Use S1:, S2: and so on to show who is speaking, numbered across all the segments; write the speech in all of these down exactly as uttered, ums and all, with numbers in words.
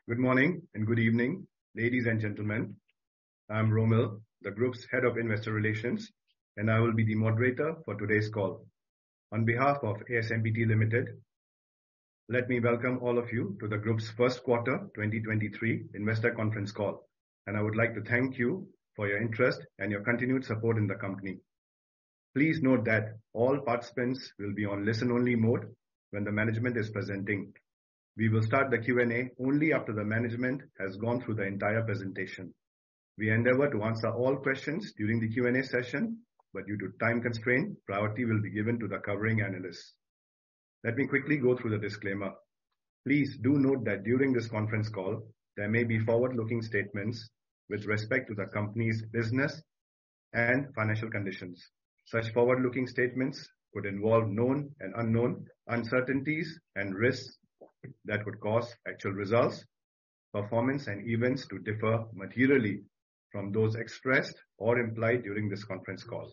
S1: Good morning and good evening, ladies and gentlemen. I'm Romil, the group's Head of Investor Relations, and I will be the moderator for today's call. On behalf of A S M P T Limited, let me welcome all of you to the group's first quarter twenty twenty-three investor conference call, and I would like to thank you for your interest and your continued support in the company. Please note that all participants will be on listen-only mode when the management is presenting. We will start the Q and A only after the management has gone through the entire presentation. We endeavor to answer all questions during the Q and A session, but due to time constraint, priority will be given to the covering analysts. Let me quickly go through the disclaimer. Please do note that during this conference call, there may be forward-looking statements with respect to the company's business and financial conditions. Such forward-looking statements could involve known and unknown uncertainties and risks that would cause actual results, performance, and events to differ materially from those expressed or implied during this conference call.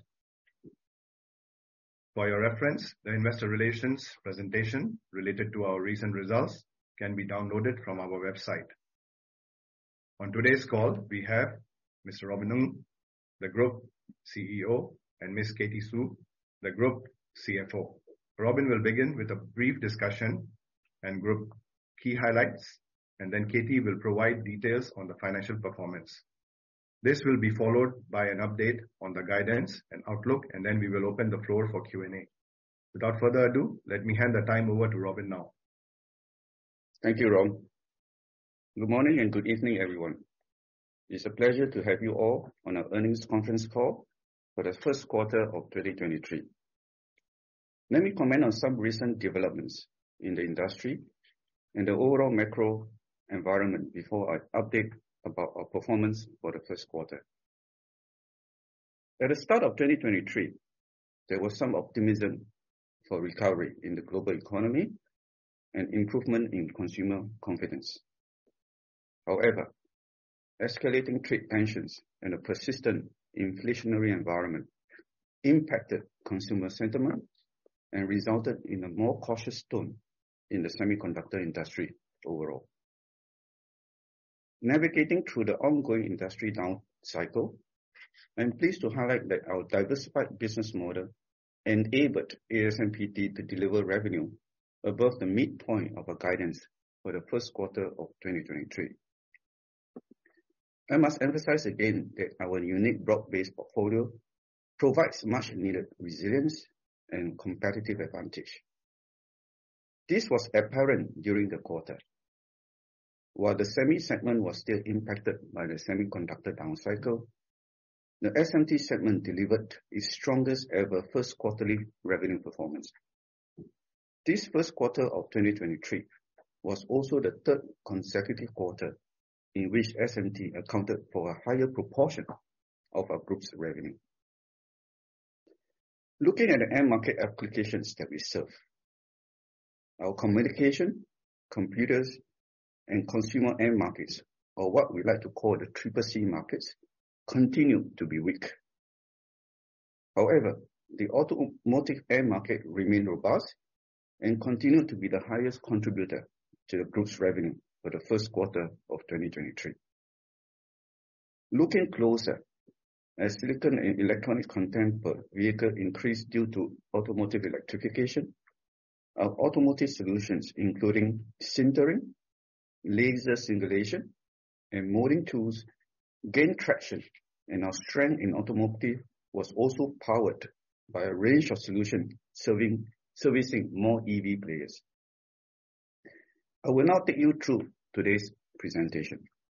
S1: For your reference, the investor relations presentation related to our recent results can be downloaded from our website. On today's call, we have Mister Robin Ng, the Group C E O, and Miz Katie Xu, the Group C F O. Robin will begin with a brief discussion and group key highlights, and then Katie will provide details on the financial performance. This will be followed by an update on the guidance and outlook, and then we will open the floor for Q and A. Without further ado, let me hand the time over to Robin now.
S2: Thank you, Rom. Good morning and good evening, everyone. It's a pleasure to have you all on our earnings conference call for the first quarter of twenty twenty-three. Let me comment on some recent developments in the industry and the overall macro environment before I update about our performance for the first quarter. At the start of twenty twenty-three, there was some optimism for recovery in the global economy and improvement in consumer confidence. However, escalating trade tensions and a persistent inflationary environment impacted consumer sentiment and resulted in a more cautious tone in the semiconductor industry overall. Navigating through the ongoing industry down cycle, I'm pleased to highlight that our diversified business model enabled A S M P T to deliver revenue above the midpoint of our guidance for the first quarter of twenty twenty-three. I must emphasize again that our unique broad-based portfolio provides much needed resilience and competitive advantage. This was apparent during the quarter. While the semi segment was still impacted by the semiconductor down cycle, the S M T segment delivered its strongest ever first quarterly revenue performance. This first quarter of twenty twenty-three was also the third consecutive quarter in which S M T accounted for a higher proportion of our group's revenue. Looking at the end market applications that we serve, our communication, computers, and consumer end markets, or what we like to call the triple C markets, continue to be weak. However, the automotive end market remained robust and continued to be the highest contributor to the group's revenue for the first quarter of twenty twenty-three. Looking closer, as silicon and electronic content per vehicle increased due to automotive electrification, our automotive solutions, including sintering, laser singulation, and molding tools, gained traction, and our strength in automotive was also powered by a range of solutions serving, servicing more E V players. I will now take you through today's presentation.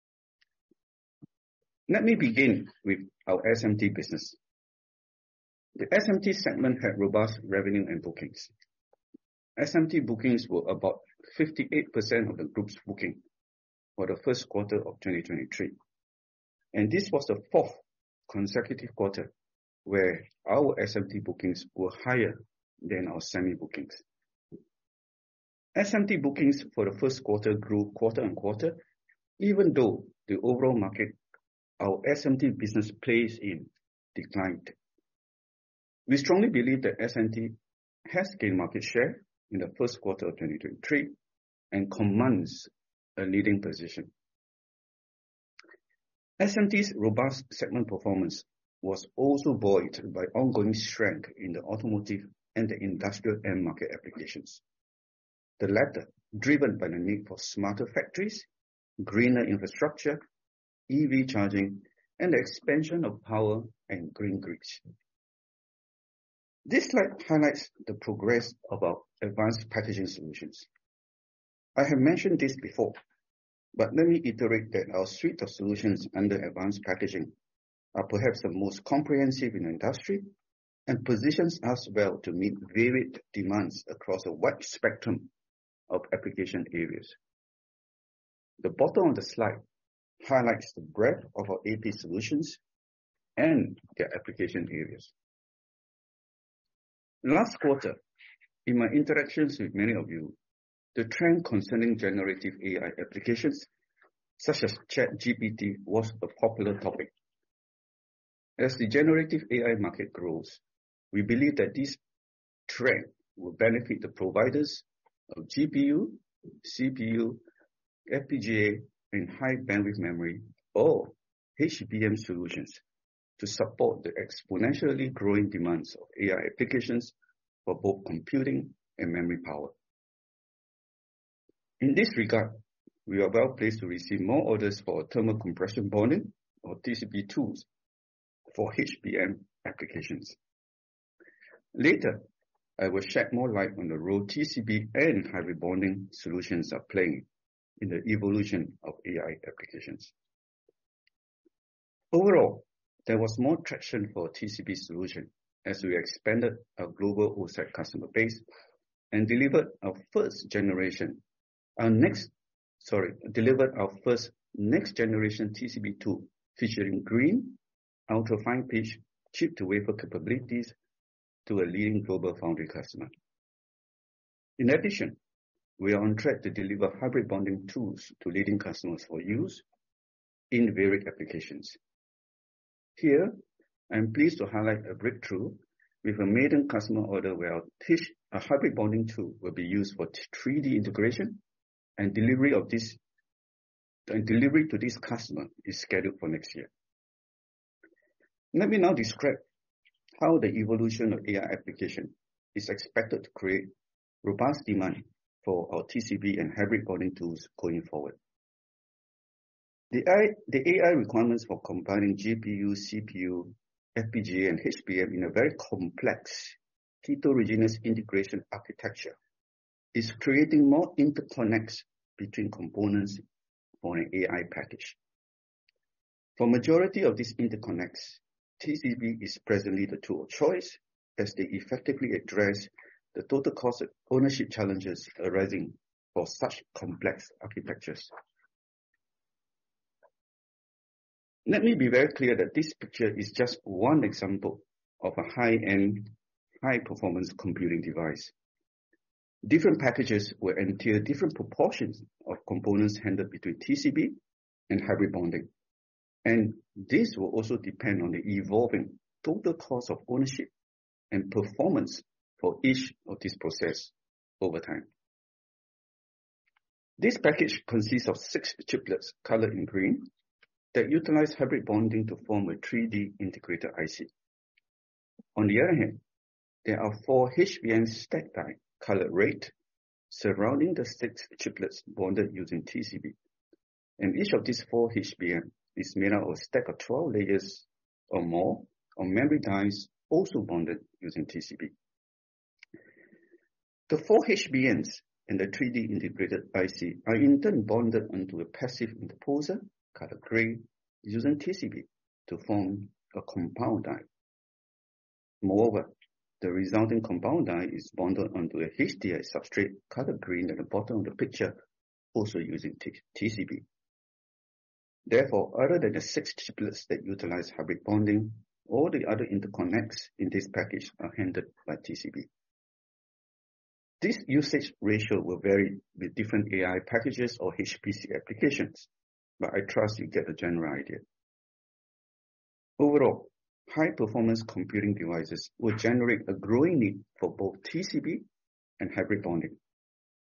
S2: Let me begin with our S M T business. The S M T segment had robust revenue and bookings. S M T bookings were about fifty-eight percent of the group's booking for the first quarter of twenty twenty-three. And this was the fourth consecutive quarter where our S M T bookings were higher than our semi bookings. S M T bookings for the first quarter grew quarter on quarter, even though the overall market our S M T business plays in declined. We strongly believe that S M T has gained market share in the first quarter of twenty twenty-three and commands a leading position. S M T's robust segment performance was also buoyed by ongoing strength in the automotive and the industrial end market applications. The latter driven by the need for smarter factories, greener infrastructure, E V charging, and the expansion of power and green grids. This slide highlights the progress of our advanced packaging solutions. I have mentioned this before, but let me iterate that our suite of solutions under advanced packaging are perhaps the most comprehensive in the industry and positions us well to meet varied demands across a wide spectrum of application areas. The bottom of the slide highlights the breadth of our A P solutions and their application areas. Last quarter, in my interactions with many of you, the trend concerning generative A I applications, such as ChatGPT, was a popular topic. As the generative A I market grows, we believe that this trend will benefit the providers of G P U, C P U, F P G A, and high bandwidth memory, or H B M solutions, to support the exponentially growing demands of A I applications for both computing and memory power. In this regard, we are well placed to receive more orders for thermal compression bonding, or T C B tools, for H B M applications. Later, I will shed more light on the role T C B and hybrid bonding solutions are playing in the evolution of A I applications. Overall, there was more traction for T C B solution as we expanded our global O SAT customer base and delivered our first generation, our next, sorry, delivered our first next generation T C B tool featuring green, ultra-fine pitch, chip-to-wafer capabilities to a leading global foundry customer. In addition, we are on track to deliver hybrid bonding tools to leading customers for use in varied applications. Here, I am pleased to highlight a breakthrough with a maiden customer order where our Tish, a hybrid bonding tool will be used for three D integration, and delivery of this and delivery to this customer is scheduled for next year. Let me now describe how the evolution of A I application is expected to create robust demand for our T C B and hybrid bonding tools going forward. The, I, the A I requirements for combining G P U, C P U, F P G A, and H B M in a very complex heterogeneous integration architecture is creating more interconnects between components for an A I package. For majority of these interconnects, T C B is presently the tool of choice as they effectively address the total cost of ownership challenges arising for such complex architectures. Let me be very clear that this picture is just one example of a high-end, high-performance computing device. Different packages will entail different proportions of components handled between T C B and hybrid bonding. And this will also depend on the evolving total cost of ownership and performance for each of these processes over time. This package consists of six chiplets colored in green that utilize hybrid bonding to form a three D integrated I C. On the other hand, there are four H B M stacked die colored red surrounding the six chiplets bonded using T C B. And each of these four H B M is made out of a stack of twelve layers or more of memory dies also bonded using T C B. The four H B Ms and the three D integrated I C are in turn bonded onto a passive interposer, colored gray, using T C B to form a compound die. Moreover, the resulting compound die is bonded onto a H D I substrate, colored green at the bottom of the picture, also using T C B. Therefore, other than the six chiplets that utilize hybrid bonding, all the other interconnects in this package are handled by T C B. This usage ratio will vary with different A I packages or H P C applications, but I trust you get the general idea. Overall, high-performance computing devices will generate a growing need for both T C B and hybrid bonding.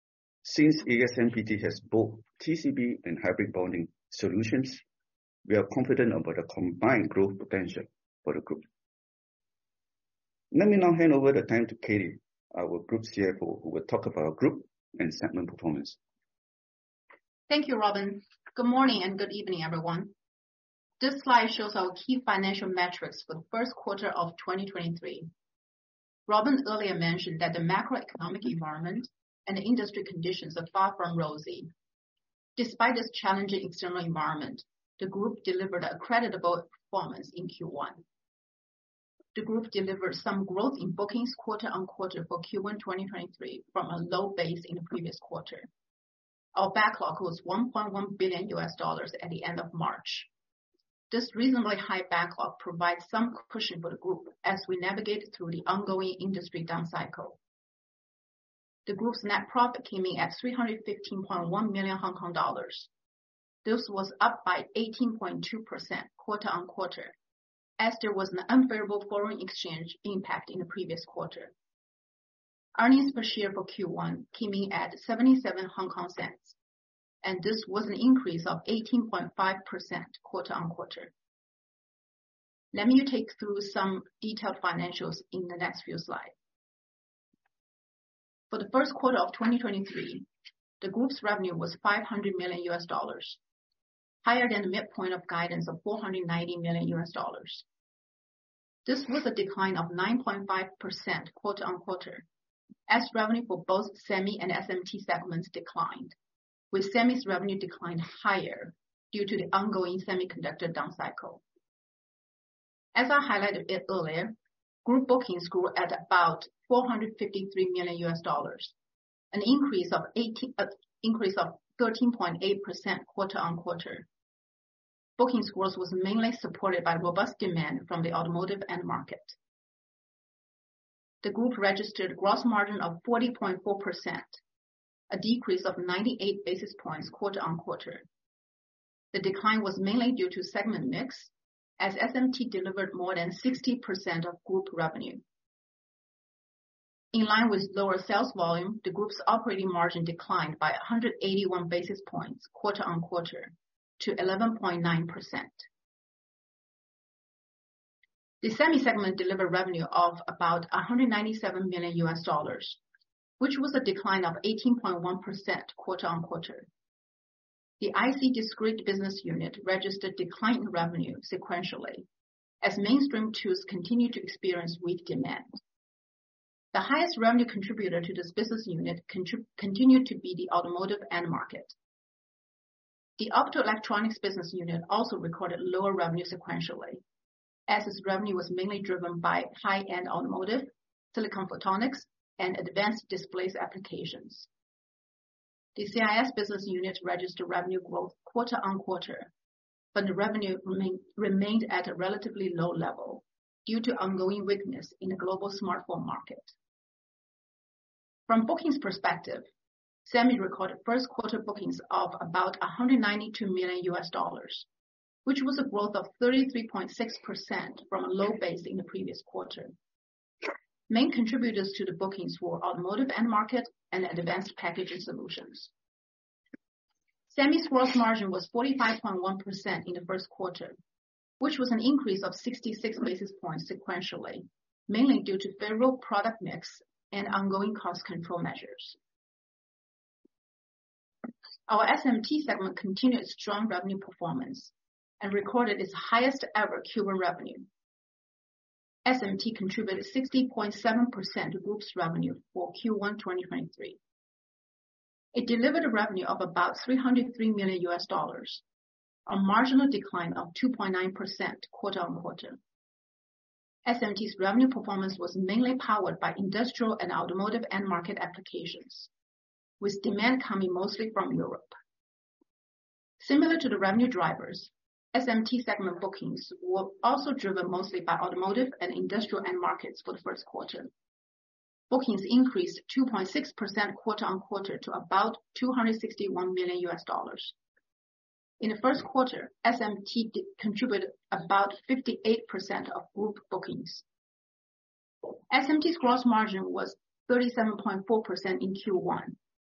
S2: Since A S M P T has both T C B and hybrid bonding solutions, we are confident about the combined growth potential for the group. Let me now hand over the time to Katie, our Group C F O, who will talk about our group and segment performance.
S3: Thank you, Robin. Good morning and good evening, everyone. This slide shows our key financial metrics for the first quarter of twenty twenty-three. Robin earlier mentioned that the macroeconomic environment and the industry conditions are far from rosy. Despite this challenging external environment, the group delivered a creditable performance in Q one. The group delivered some growth in bookings quarter-on-quarter for Q one twenty twenty-three from a low base in the previous quarter. Our backlog was one point one billion U S dollars at the end of March. This reasonably high backlog provides some cushion for the group as we navigate through the ongoing industry down cycle. The group's net profit came in at three hundred fifteen point one million Hong Kong dollars. This was up by eighteen point two percent quarter-on-quarter, as there was an unfavorable foreign exchange impact in the previous quarter. Earnings per share for Q one came in at seventy-seven Hong Kong cents, and this was an increase of eighteen point five percent quarter-on-quarter. Let me take through some detailed financials in the next few slides. For the first quarter of twenty twenty-three, the group's revenue was five hundred million U S dollars, higher than the midpoint of guidance of four hundred ninety million U S dollars. This was a decline of nine point five percent quarter-on-quarter, as revenue for both Semi and S M T segments declined, with Semi's revenue declined higher due to the ongoing semiconductor down cycle. As I highlighted it earlier, group bookings grew at about four hundred fifty-three million U S dollars, an increase of eighteen, uh, increase of thirteen point eight percent quarter-on-quarter. Bookings growth was mainly supported by robust demand from the automotive end market. The group registered gross margin of forty point four percent, a decrease of ninety-eight basis points quarter-on-quarter. The decline was mainly due to segment mix, as S M T delivered more than sixty percent of group revenue. In line with lower sales volume, the group's operating margin declined by one hundred eighty-one basis points quarter-on-quarter to eleven point nine percent. The Semi segment delivered revenue of about one hundred ninety-seven million U S dollars, which was a decline of eighteen point one percent quarter-on-quarter. The I C discrete business unit registered decline in revenue sequentially, as mainstream tools continue to experience weak demand. The highest revenue contributor to this business unit contrib- continued to be the automotive end market. The optoelectronics business unit also recorded lower revenue sequentially, as its revenue was mainly driven by high-end automotive, silicon photonics, and advanced displays applications. The C I S business unit registered revenue growth quarter-on-quarter, but the revenue remain, remained at a relatively low level due to ongoing weakness in the global smartphone market. From bookings perspective, Semi recorded first quarter bookings of about one hundred ninety-two million U S dollars, which was a growth of thirty-three point six percent from a low base in the previous quarter. Main contributors to the bookings were automotive end market and advanced packaging solutions. Semi's gross margin was forty-five point one percent in the first quarter, which was an increase of sixty-six basis points sequentially, mainly due to favorable product mix and ongoing cost control measures. Our S M T segment continued its strong revenue performance and recorded its highest ever Q one revenue. S M T contributed sixty point seven percent to group's revenue for Q one twenty twenty-three. It delivered a revenue of about three hundred three million U S dollars, a marginal decline of two point nine percent quarter-on-quarter. S M T's revenue performance was mainly powered by industrial and automotive end market applications, with demand coming mostly from Europe. Similar to the revenue drivers, S M T segment bookings were also driven mostly by automotive and industrial end markets for the first quarter. Bookings increased two point six percent quarter-on-quarter to about two hundred sixty-one million U S dollars. In the first quarter, S M T contributed about fifty-eight percent of group bookings. S M T's gross margin was thirty-seven point four percent in Q one,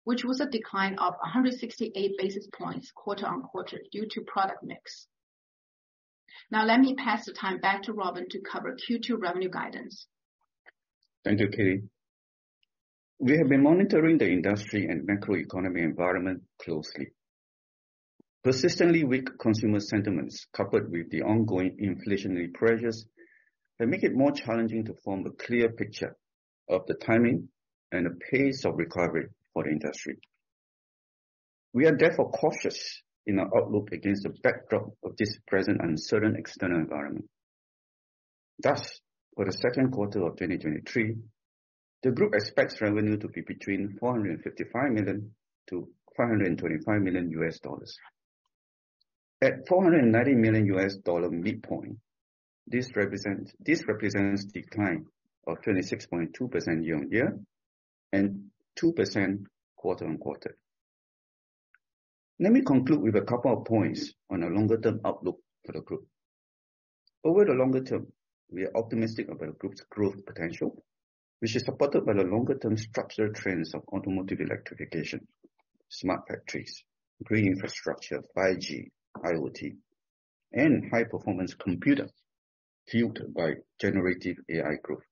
S3: which was a decline of one hundred sixty-eight basis points quarter-on-quarter due to product mix. Now let me pass the time back to Robin to cover Q two revenue guidance.
S2: Thank you, Katie. We have been monitoring the industry and macroeconomic environment closely. Persistently weak consumer sentiments coupled with the ongoing inflationary pressures have made it more challenging to form a clear picture of the timing and the pace of recovery for the industry. We are therefore cautious in our outlook against the backdrop of this present uncertain external environment. Thus, for the second quarter of twenty twenty-three, the group expects revenue to be between four hundred fifty-five million to five hundred twenty-five million U S dollars. At four hundred ninety million U S dollar midpoint, this represents this represents decline of twenty-six point two percent year-on-year and two percent quarter-on-quarter. Let me conclude with a couple of points on a longer-term outlook for the group. Over the longer term, we are optimistic about the group's growth potential, which is supported by the longer-term structural trends of automotive electrification, smart factories, green infrastructure, five G, IoT, and high-performance computer, fueled by generative A I growth.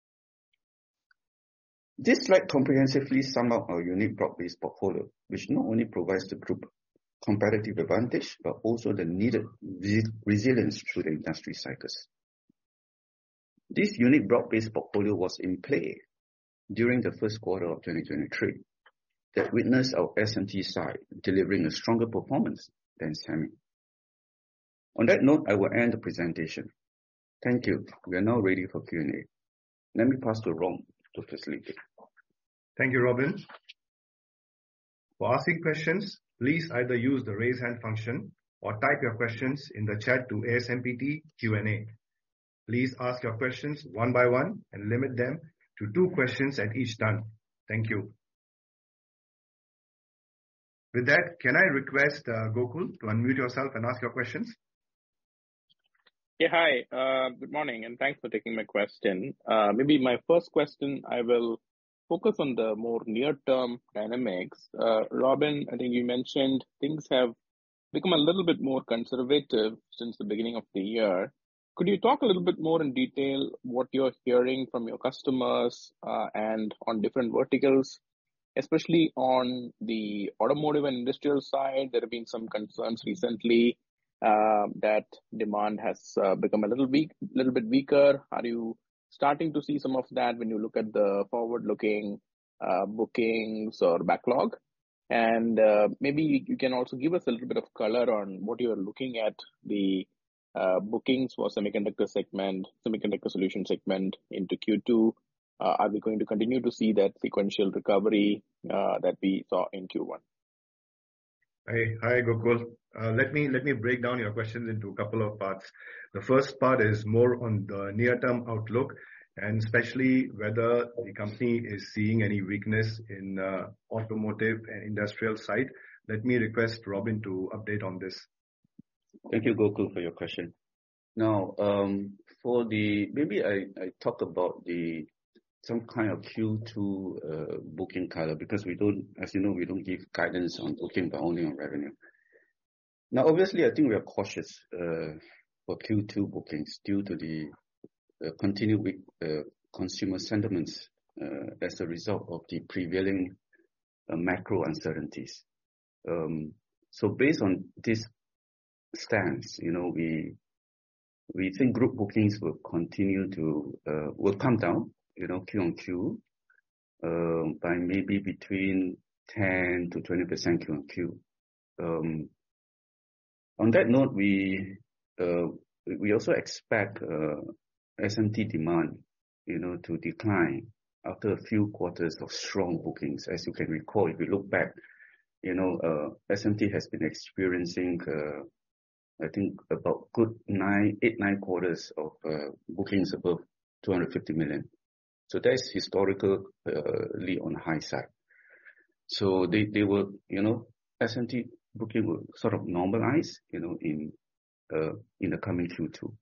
S2: This slide comprehensively sums up our unique broad-based portfolio, which not only provides the group competitive advantage, but also the needed resilience through the industry cycles. This unique broad-based portfolio was in play during the first quarter of twenty twenty-three that witnessed our S M T side delivering a stronger performance than Semi. On that note, I will end the presentation. Thank you. We are now ready for Q and A. Let me pass to Rom to facilitate.
S1: Thank you, Robin. For asking questions, please either use the raise hand function or type your questions in the chat to A S M P T Q and A. Please ask your questions one by one and limit them to two questions at each time. Thank you. With that, can I request uh, Gokul to unmute yourself and ask your questions?
S4: Yeah, hi. Uh, good morning, and thanks for taking my question. Uh, maybe my first question, I will focus on the more near-term dynamics. Uh, Robin, I think you mentioned things have become a little bit more conservative since the beginning of the year. Could you talk a little bit more in detail what you're hearing from your customers uh, and on different verticals, especially on the automotive and industrial side? There have been some concerns recently uh, that demand has uh, become a little weak, little bit weaker. Are you starting to see some of that when you look at the forward-looking uh, bookings or backlog? And uh, maybe you can also give us a little bit of color on what you're looking at the uh, bookings for semiconductor segment, semiconductor solution segment into Q two. Uh, are we going to continue to see that sequential recovery uh, that we saw in Q one?
S1: Hi, hi Gokul. Uh, let me let me break down your questions into a couple of parts. The first part is more on the near-term outlook, and especially whether the company is seeing any weakness in uh, automotive and industrial side. Let me request Robin to update on this.
S2: Thank you, Gokul, for your question. Now, um, for the maybe I, I talk about the some kind of Q two uh, booking color, because we don't, as you know, we don't give guidance on booking, but only on revenue. Now, obviously, I think we are cautious uh, for Q two bookings due to the uh, continued weak uh, consumer sentiments uh, as a result of the prevailing uh, macro uncertainties. Um, so, based on this stance, you know, we we think group bookings will continue to uh, will come down, you know, Q on Q, uh, by maybe between ten to twenty percent Q on Q. Um, on that note, we uh, we also expect uh, S M T demand, you know, to decline after a few quarters of strong bookings. As you can recall, if you look back, you know, uh, S M T has been experiencing, uh, I think, about good nine, eight, nine quarters of uh, bookings above two hundred fifty million. So that's historically uh, on high side. So they, they will, you know, S M T booking will sort of normalize, you know, in uh, in the coming Q two.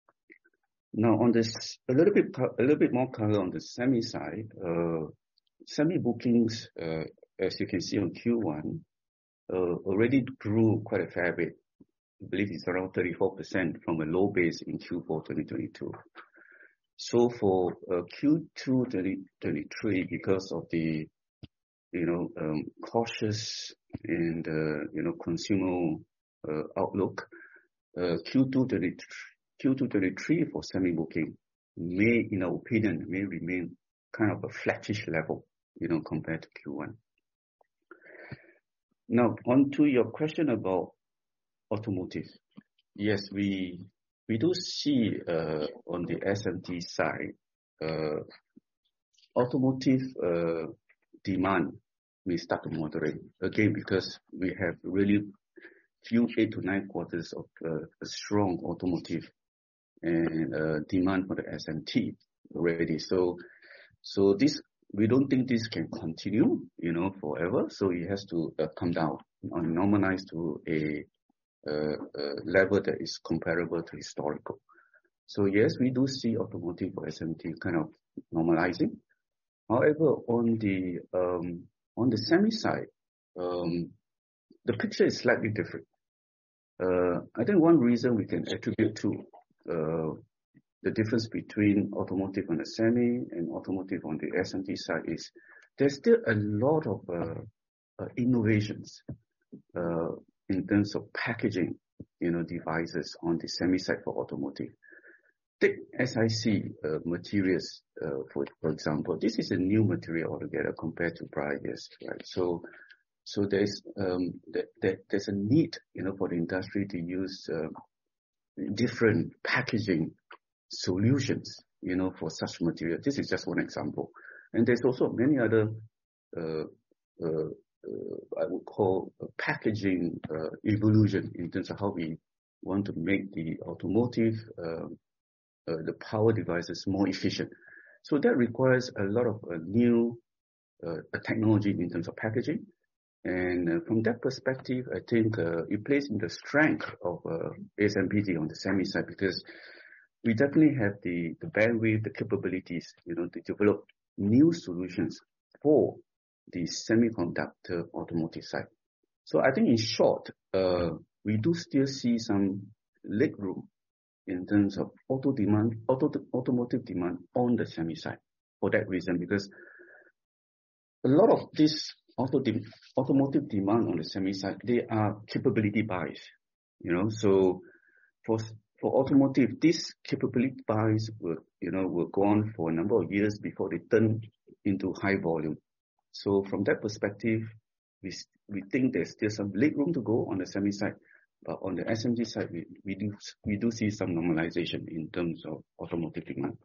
S2: Now on this, a little bit a little bit more color on the semi side. Uh, semi bookings uh, as you can see on Q one, uh, already grew quite a fair bit. I believe it's around thirty-four percent from a low base in Q four twenty twenty-two. So for uh, Q two twenty twenty-three, because of the, you know, um, cautious and, uh, you know, consumer uh, outlook, uh, Q two twenty-three for semi-booking may, in our opinion, may remain kind of a flattish level, you know, compared to Q one. Now, on to your question about automotive. Yes, we we do see uh, on the S M T side, uh, automotive uh, demand may start to moderate again because we have really few eight to nine quarters of uh, a strong automotive and uh, demand for the S M T already. So, so this we don't think this can continue, you know, forever. So it has to uh, come down or normalize to a Uh, uh, level that is comparable to historical. So yes, we do see automotive for S M T kind of normalizing. However, on the um, on the semi side, um, the picture is slightly different. Uh, I think one reason we can attribute to uh, the difference between automotive on the semi and automotive on the S M T side is there's still a lot of uh, uh, innovations uh, in terms of packaging, you know, devices on the semi side for automotive. Take S I C uh, materials, uh, for for example. This is a new material altogether compared to prior years, right? So, so there's um, that, that there's a need, you know, for the industry to use uh, different packaging solutions, you know, for such material. This is just one example, and there's also many other. Uh, uh, Uh, I would call uh, packaging uh, evolution in terms of how we want to make the automotive, uh, uh, the power devices more efficient. So that requires a lot of uh, new uh, technology in terms of packaging. And uh, from that perspective, I think uh, it plays in the strength of uh, A S M P T on the semi side because we definitely have the, the bandwidth, the capabilities, you know, to develop new solutions for the semiconductor automotive side. So I think in short, uh, we do still see some leg room in terms of auto demand, auto, automotive demand on the semi side for that reason, because a lot of this auto de automotive demand on the semi side, they are capability buys, you know, so for for automotive, these capability buys will, you know, will go on for a number of years before they turn into high volume. So from that perspective, we we think there's still some leg room to go on the semi side, but on the S M T side, we, we do we do see some normalization in terms of automotive demand.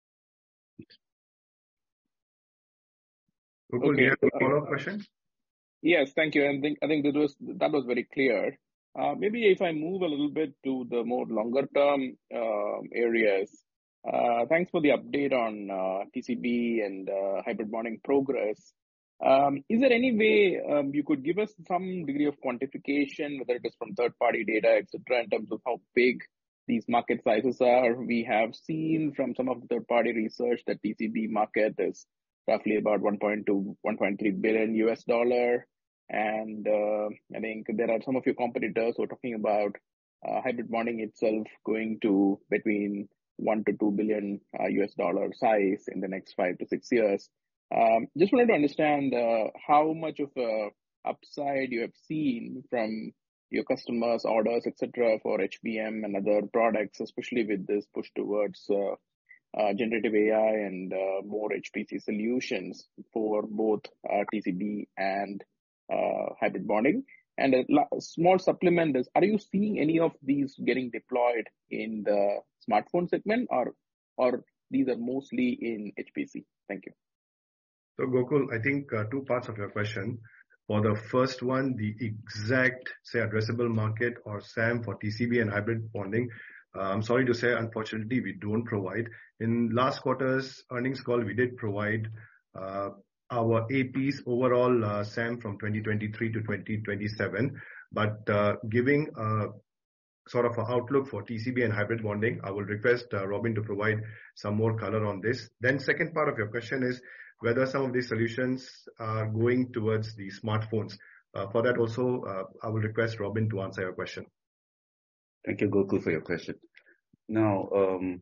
S1: Gokul, do you have a follow-up question?
S4: Yes, thank you. And I think I think that was that was very clear. Uh, maybe if I move a little bit to the more longer term uh, areas. Uh, thanks for the update on uh, T C B and uh, hybrid bonding progress. Um, is there any way um, you could give us some degree of quantification, whether it is from third-party data, et cetera, in terms of how big these market sizes are? We have seen from some of the third-party research that T C B market is roughly about one point two, one point three billion U S dollar, and uh, I think there are some of your competitors who are talking about uh, hybrid bonding itself going to between one to two billion uh, U S dollar size in the next five to six years. Um, just wanted to understand uh, how much of a upside you have seen from your customers' orders, et cetera, for H B M and other products, especially with this push towards uh, uh, generative A I and uh, more H P C solutions for both uh, T C B and uh, hybrid bonding. And a small supplement is, are you seeing any of these getting deployed in the smartphone segment, or or these are mostly in H P C? Thank you.
S1: So Gokul, I think uh, two parts of your question. For the first one, the exact, say, addressable market or S A M for T C B and hybrid bonding, uh, I'm sorry to say, unfortunately, we don't provide. In last quarter's earnings call, we did provide uh, our A Ps overall uh, S A M from twenty twenty-three to twenty twenty-seven, but uh, giving uh, sort of an outlook for T C B and hybrid bonding, I will request uh, Robin to provide some more color on this. Then second part of your question is, whether some of these solutions are going towards the smartphones. Uh, for that also, uh, I will request Robin to answer your question.
S2: Thank you, Gokul, for your question. Now, um,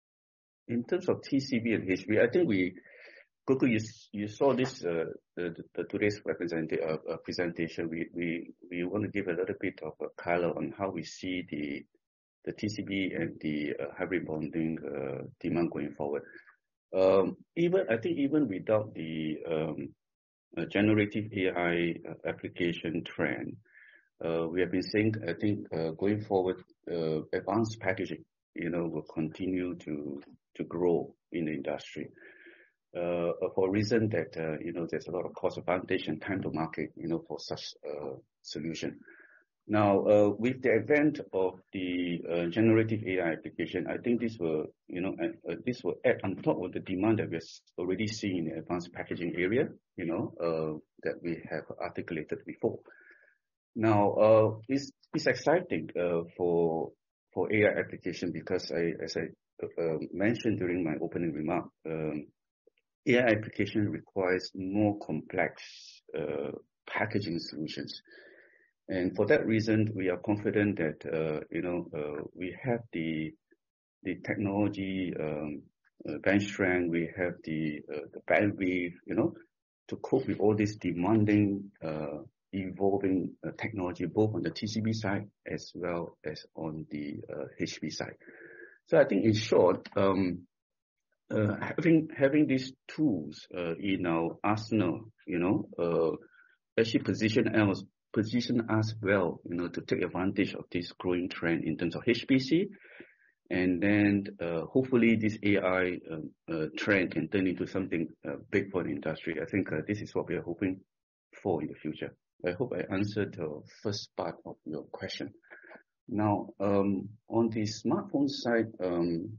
S2: in terms of T C B and H B, I think we, Gokul, you, you saw this, uh, the, the today's representation, uh, uh, presentation. We, we, we want to give a little bit of a color on how we see the, the T C B and the uh, hybrid bonding uh, demand going forward. Um, even, I think even without the um, uh, generative A I uh, application trend, uh, we have been seeing, I think, uh, going forward, uh, advanced packaging, you know, will continue to, to grow in the industry. Uh, for a reason that, uh, you know, there's a lot of cost advantage and time to market, you know, for such uh, solution. Now, uh, with the advent of the uh, generative A I application, I think this will, you know, uh, this will add on top of the demand that we're already seeing in the advanced packaging area, you know, uh, that we have articulated before. Now, uh, it's, it's exciting uh, for for A I application because, I, as I uh, mentioned during my opening remark, um, A I application requires more complex uh, packaging solutions. And for that reason, we are confident that, uh, you know, uh, we have the the technology um, uh, bench strength, we have the, uh, the bandwidth, you know, to cope with all this demanding, uh, evolving uh, technology, both on the T C B side as well as on the uh, H B side. So I think in short, um, uh, having having these tools uh, in our arsenal, you know, uh, actually position us position us well, you know, to take advantage of this growing trend in terms of H P C, and then uh, hopefully this A I uh, uh, trend can turn into something uh, big for the industry. I think uh, this is what we are hoping for in the future. I hope I answered the first part of your question. Now, um, on the smartphone side, um,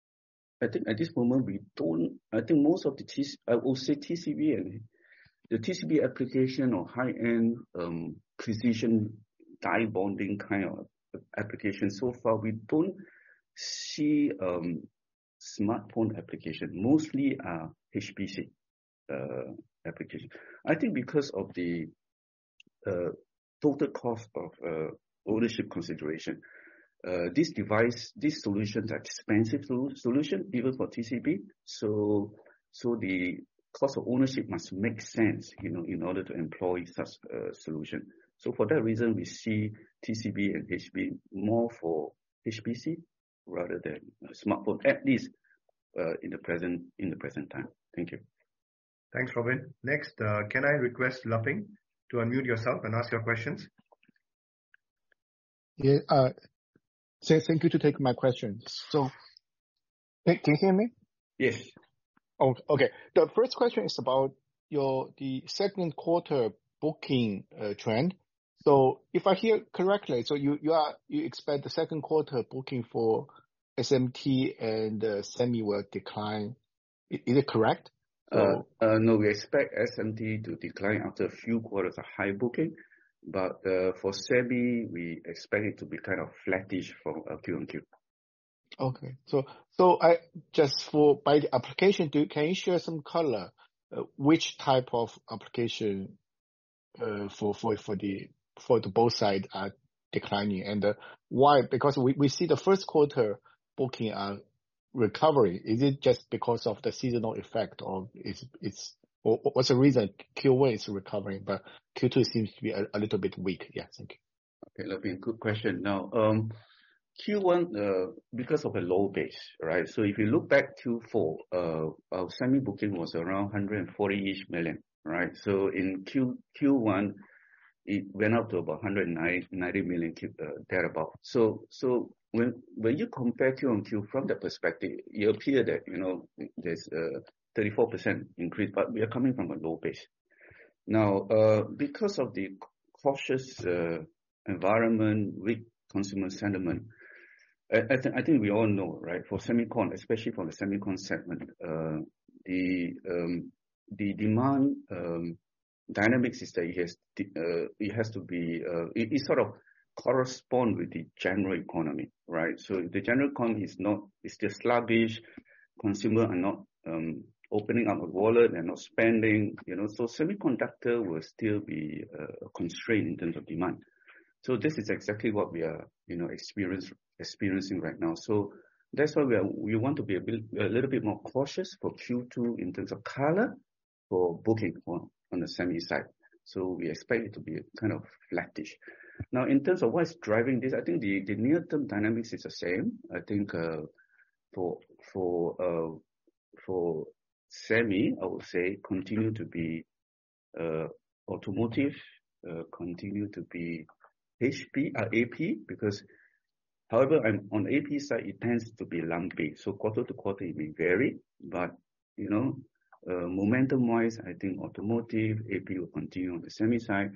S2: I think at this moment we don't, I think most of the T C, I will say T C B and the T C B application or high-end um, precision die bonding kind of application, so far we don't see um, smartphone application, mostly uh, H P C uh, application. I think because of the uh, total cost of uh, ownership consideration, uh, this device, these solutions are expensive solution even for T C B. So, so the cost of ownership must make sense, you know, in order to employ such a solution. So for that reason, we see T C B and H B more for H P C rather than a smartphone, at least uh, in the present in the present time. Thank you.
S1: Thanks, Robin. Next, uh, can I request Laping to unmute yourself and ask your questions?
S5: Yeah. Uh, so thank you to take my questions. So, can, can you hear me?
S2: Yes.
S5: Oh, okay. The first question is about your the second quarter booking uh, trend. So if I hear correctly, so you you are you expect the second quarter booking for S M T and uh, semi will decline. Is, is it correct?
S2: So, uh, uh, no, we expect S M T to decline after a few quarters of high booking, but uh, for semi we expect it to be kind of flattish from uh, Q on Q.
S5: Okay. So, so I just for by the application, do can you share some color, uh, which type of application, uh, for, for, for the, for the both sides are declining and uh, why? Because we, we see the first quarter booking are recovery. Is it just because of the seasonal effect or is, it's, or what's the reason Q one is recovering, but Q two seems to be a, a little bit weak? Yeah. Thank you.
S2: Okay. That'll be a good question. Now, um, Q one, uh, because of a low base, right? So if you look back Q four, uh, our semi booking was around one hundred forty-ish million, right? So in Q, Q1, it went up to about one hundred ninety million, uh, thereabout. So, so when, when you compare Q on Q from that perspective, it appears that, you know, there's a thirty-four percent increase, but we are coming from a low base. Now, uh, because of the cautious, uh, environment, weak consumer sentiment, I, th I think we all know, right? For semicon, especially for the semicon segment, uh, the um, the demand um, dynamics is that it has uh, it has to be uh, it, it sort of correspond with the general economy, right? So if the general economy is not is still sluggish, consumer are not um, opening up a wallet and not spending, you know, so semiconductor will still be a constraint in terms of demand. So this is exactly what we are, you know, experience, experiencing right now. So that's why we are, we want to be a, bit, a little bit more cautious for Q two in terms of color for booking on, on the semi side. So we expect it to be kind of flattish. Now, in terms of what's driving this, I think the, the near-term dynamics is the same. I think uh, for for uh, for semi, I would say continue to be uh, automotive, uh, continue to be H P, uh, A P, because however, I'm, on the A P side, it tends to be lumpy. So quarter to quarter, it may vary, but, you know, uh, momentum-wise, I think automotive, A P will continue on the semi side.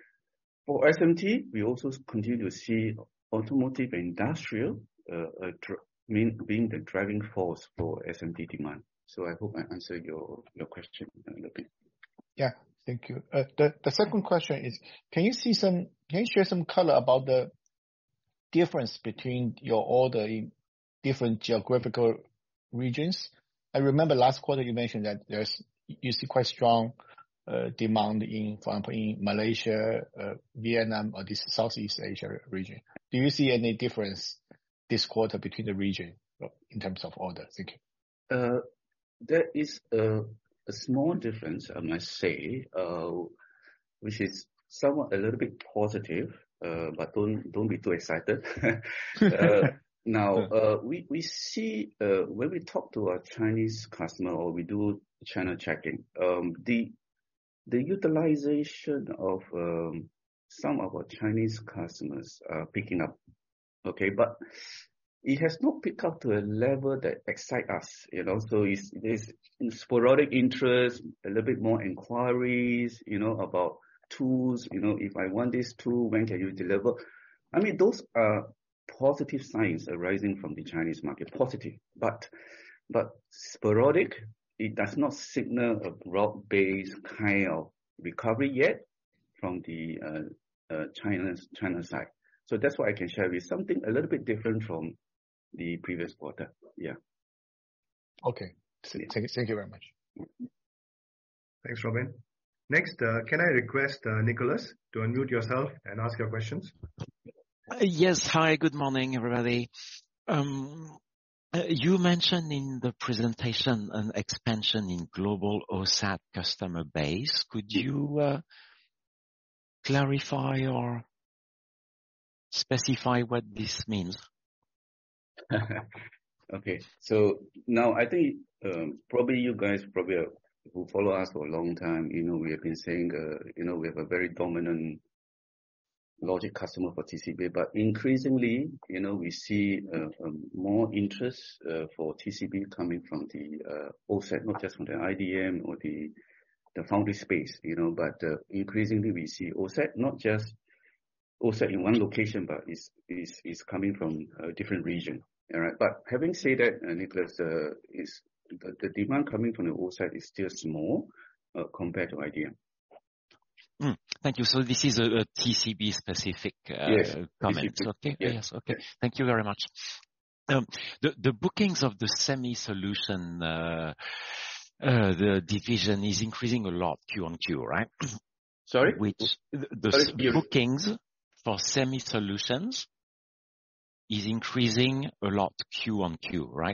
S2: For S M T, we also continue to see automotive and industrial uh, uh, mean, being the driving force for S M T demand. So I hope I answered your, your question a little bit.
S5: Yeah, thank you. Uh, the, the second question is, can you see some, can you share some color about the difference between your order in different geographical regions? I remember last quarter you mentioned that there's, you see quite strong uh, demand in, for example, in Malaysia, uh, Vietnam, or this Southeast Asia region. Do you see any difference this quarter between the region in terms of order? Thank you.
S2: Uh, there is a, a small difference, I must say, uh, which is somewhat a little bit positive, uh, but don't don't be too excited. uh, now, uh, we we see uh, when we talk to our Chinese customer or we do channel checking, um, the the utilization of um, some of our Chinese customers are picking up. Okay, but it has not picked up to a level that excites us, you know, so it's, there's sporadic interest, a little bit more inquiries, you know, about tools, you know, if I want this tool, when can you deliver? I mean, those are positive signs arising from the Chinese market, positive, but, but sporadic, it does not signal a broad-based kind of recovery yet from the uh, uh, China, China side. So that's what I can share with something a little bit different from the previous quarter. Yeah.
S5: Okay. Thank you, thank you very much.
S1: Thanks, Robin. Next, uh, can I request uh, Nicholas to unmute yourself and ask your questions?
S6: Uh, yes. Hi. Good morning, everybody. Um, uh, you mentioned in the presentation an expansion in global O S A T customer base. Could you uh, clarify or specify what this means?
S2: Okay, so now I think um, probably you guys probably are, who follow us for a long time, you know, we have been saying, uh, you know, we have a very dominant logic customer for T C B, but increasingly, you know, we see uh, um, more interest uh, for T C B coming from the uh, O S A T, not just from the I D M or the the foundry space, you know, but uh, increasingly we see O S A T not just O S A T in one location, but is is is coming from a different region. All right. But having said that, uh, Nicholas, uh, is the, the demand coming from the O S A T is still small uh, compared to I D M.
S6: Mm, thank you. So this is a, a T C B specific uh,
S2: yes,
S6: comment.
S2: T C B.
S6: Okay.
S2: Yes.
S6: Yes. Okay.
S2: Yes.
S6: Thank you very much. Um, the the bookings of the semi solution uh, uh, the division is increasing a lot Q on Q, right?
S2: Sorry.
S6: Which the, the
S2: Sorry,
S6: bookings for semi solutions is increasing a lot Q on Q, right?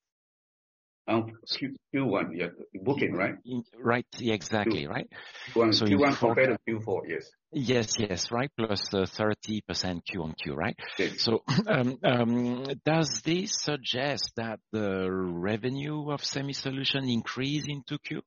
S2: Um, Q, Q1, yeah, booking, right?
S6: In, right, exactly, Q, right?
S2: Q one, so Q one compared to Q four, yes.
S6: Yes, yes, right, plus uh, thirty percent Q on Q, right?
S2: Yes.
S6: So um, um, does this suggest that the revenue of semi-solution increase into Q?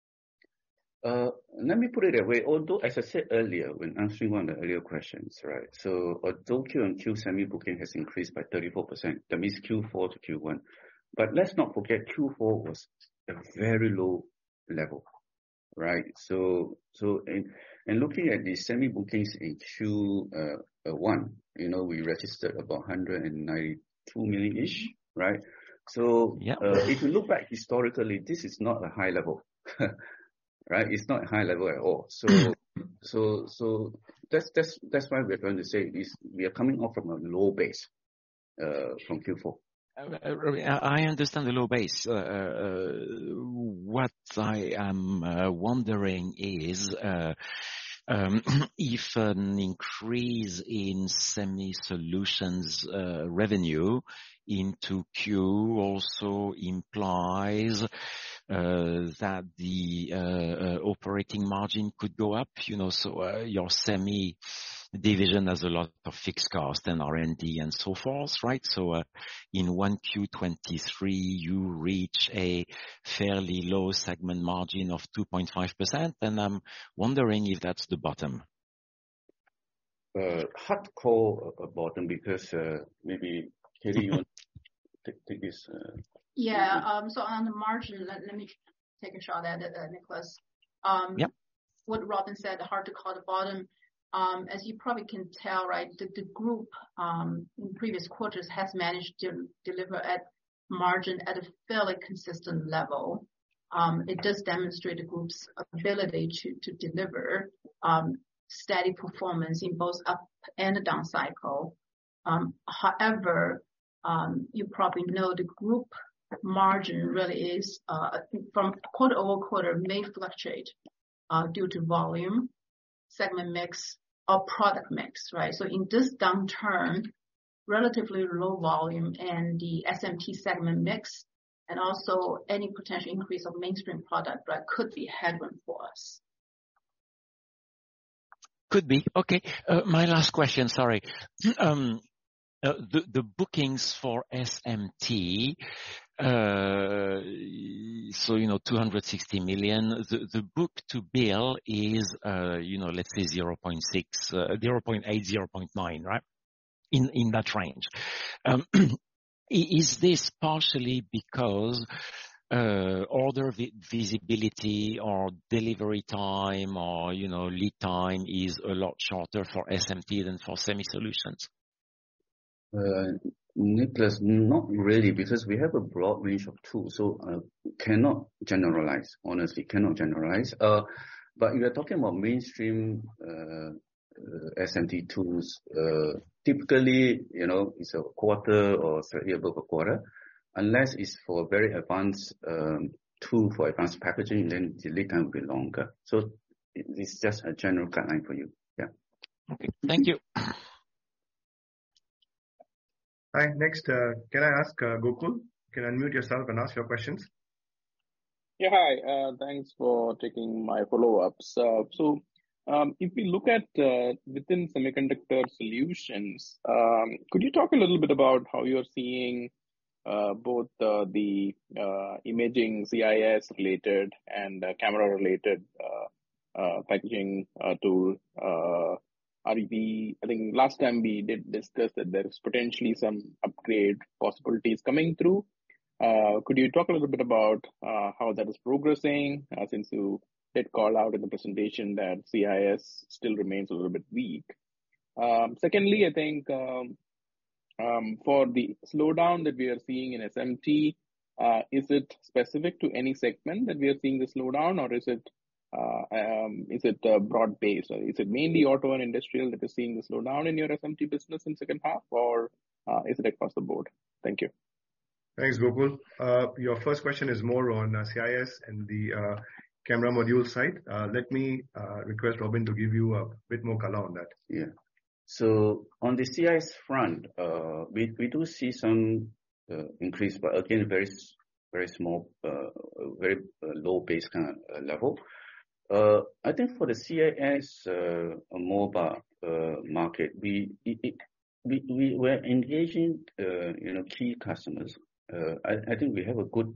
S2: Uh, let me put it that way. Although, as I said earlier, when answering one of the earlier questions, right? So, although Q on Q semi booking has increased by thirty-four percent, that means Q four to Q one. But let's not forget Q four was a very low level, right? So, so, and, and looking at the semi bookings in Q one, you know, we registered about one hundred ninety-two million-ish, right? So, yeah. uh, if you look back historically, this is not a high level. Right, it's not high level at all. So, so, so that's that's that's why we're going to say is we are coming off from a low base uh, from Q four.
S6: I understand the low base. Uh, uh, what I am uh, wondering is uh, um, if an increase in semi-solutions uh, revenue into Q also implies uh, that the uh, uh, operating margin could go up. You know, so uh, your semi division has a lot of fixed cost and R and D and so forth, right? So uh, in one Q twenty-three, you reach a fairly low segment margin of two point five percent, and I'm wondering if that's the bottom.
S2: Uh, hard to call a bottom because uh, maybe Katie, you want to take, take this? Uh,
S3: yeah. Um. So on the margin, let, let me take a shot at it, uh, Nicholas. Um.
S6: Yep.
S3: What Robin said, hard to call the bottom. Um, as you probably can tell, right, the, the group um, in previous quarters has managed to deliver at margin at a fairly consistent level. Um, it does demonstrate the group's ability to, to deliver um, steady performance in both up and down cycle. Um, however, um, you probably know the group margin really is uh, from quarter over quarter may fluctuate uh, due to volume, segment mix, or product mix, right? So in this downturn, relatively low volume and the S M T segment mix, and also any potential increase of mainstream product, right, could be a headwind for us.
S6: Could be. Okay. Uh, my last question, sorry. um, uh, the, the bookings for S M T, Uh, so, you know, two hundred sixty million, the, the book to bill is, uh, you know, let's say zero point six, uh, zero point eight, zero point nine, right? In, in that range. Um, is this partially because, uh, order vi- visibility or delivery time or, you know, lead time is a lot shorter for S M T than for semi-solutions?
S2: Uh, Nicholas, not really, because we have a broad range of tools, so uh, cannot generalize. Honestly, cannot generalize. Uh, but if you're talking about mainstream uh, uh, S M T tools, uh, typically, you know, it's a quarter or slightly above a quarter, unless it's for very advanced um, tool for advanced packaging, then the lead time will be longer. So it's just a general guideline for you. Yeah.
S6: Okay. Thank you.
S1: Hi, next, uh, can I ask uh, Gokul? You can unmute yourself and ask your questions.
S4: Yeah, hi. Uh, thanks for taking my follow-ups. Uh, so, um, if we look at uh, within semiconductor solutions, um, could you talk a little bit about how you're seeing uh, both uh, the uh, imaging C I S related and uh, camera related uh, uh, packaging uh, tool? Uh, Are we, I think last time we did discuss that there's potentially some upgrade possibilities coming through. Uh, could you talk a little bit about uh, how that is progressing, uh, since you did call out in the presentation that C I S still remains a little bit weak? Um, secondly, I think um, um, for the slowdown that we are seeing in S M T, uh, is it specific to any segment that we are seeing the slowdown, or is it Uh, um, is it uh, broad-based? Or is it mainly auto and industrial that is seeing the slowdown in your S M T business in second half, or uh, is it across the board? Thank you.
S1: Thanks, Gokul. Uh, your first question is more on uh, C I S and the uh, camera module side. Uh, let me uh, request Robin to give you a bit more color on that.
S2: Yeah. So on the C I S front, uh, we we do see some uh, increase, but again, very very small, uh, very uh, low base kind of uh, level. Uh, I think for the C I S uh, mobile uh, market, we it, it, we we were engaging uh, you know key customers. Uh, I, I think we have a good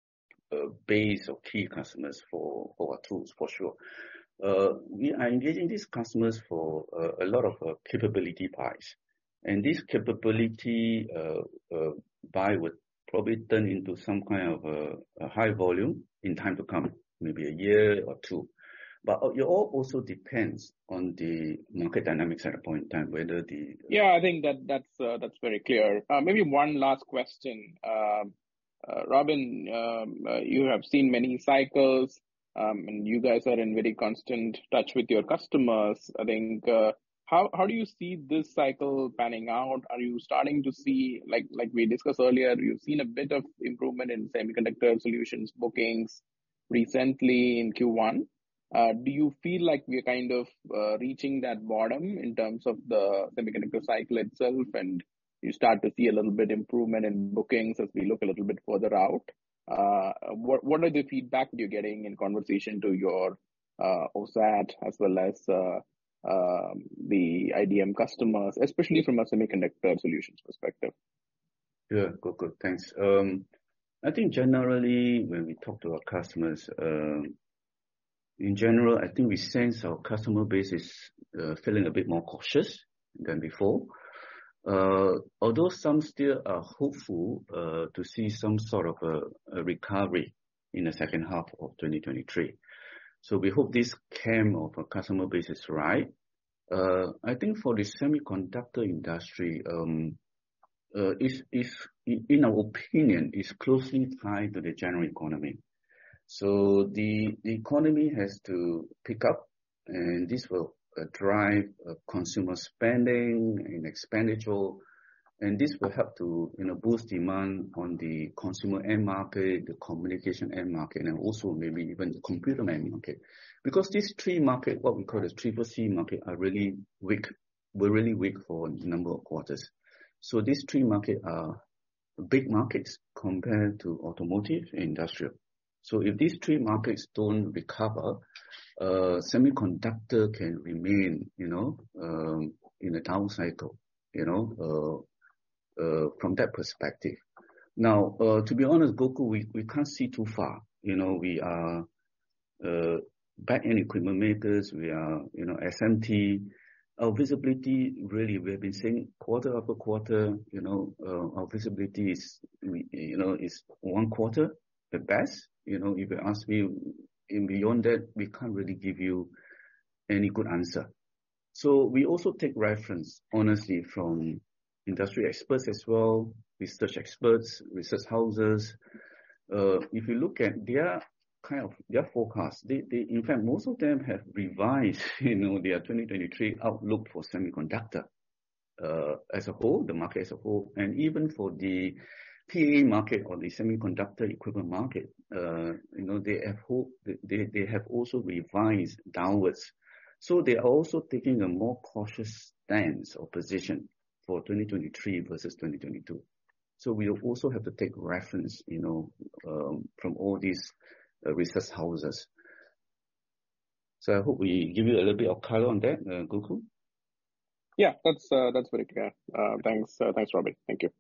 S2: uh, base of key customers for, for our tools for sure. Uh, we are engaging these customers for uh, a lot of uh, capability buys, and this capability uh, uh, buy would probably turn into some kind of a, a high volume in time to come, maybe a year or two. But it all also depends on the market dynamics at a point in time, whether the...
S4: Yeah, I think that that's uh, that's very clear. Uh, maybe one last question. Uh, uh, Robin, um, uh, you have seen many cycles, um, and you guys are in very constant touch with your customers. I think, uh, how how do you see this cycle panning out? Are you starting to see, like like we discussed earlier, you've seen a bit of improvement in semiconductor solutions bookings recently in Q one. Uh, do you feel like we're kind of uh, reaching that bottom in terms of the semiconductor cycle itself, and you start to see a little bit improvement in bookings as we look a little bit further out? Uh, what what are the feedback you're getting in conversation to your uh, O S A T as well as uh, uh, the I D M customers, especially from a semiconductor solutions perspective?
S2: Yeah, good, good. Thanks. Um, I think generally when we talk to our customers, um, in general, I think we sense our customer base is uh, feeling a bit more cautious than before. Uh, although some still are hopeful uh, to see some sort of a, a recovery in the second half of twenty twenty-three. So we hope this camp of our customer base is right. Uh, I think for the semiconductor industry, um, uh, is, is, in our opinion, is closely tied to the general economy. So the, the economy has to pick up, and this will uh, drive uh, consumer spending and expenditure, and this will help to, you know, boost demand on the consumer end market, the communication end market, and also maybe even the computer end market. Because these three markets, what we call the triple C market, are really weak, were really weak for a number of quarters. So these three markets are big markets compared to automotive and industrial. So if these three markets don't recover, uh, semiconductor can remain, you know, um, in a down cycle, you know, uh, uh, from that perspective. Now, uh, to be honest, Gokul, we, we can't see too far. You know, we are, uh, back-end equipment makers, we are, you know, S M T. Our visibility, really, we have been saying quarter after quarter, you know, uh, our visibility is, you know, is one quarter at best. You know, if you ask me, in beyond that, we can't really give you any good answer. So we also take reference, honestly, from industry experts as well, research experts, research houses. Uh, if you look at their kind of their forecast, they, they, in fact, most of them have revised, you know, their twenty twenty-three outlook for semiconductor uh, as a whole, the market as a whole, and even for the P A market or the semiconductor equipment market, uh, you know, they have hope, they, they have also revised downwards. So they are also taking a more cautious stance or position for twenty twenty-three versus twenty twenty-two. So we also have to take reference, you know, um, from all these uh, research houses. So I hope we give you a little bit of color on that, uh, Gokul.
S4: Yeah, that's uh, that's very clear. Uh, thanks, uh, thanks, Robin. Thank you.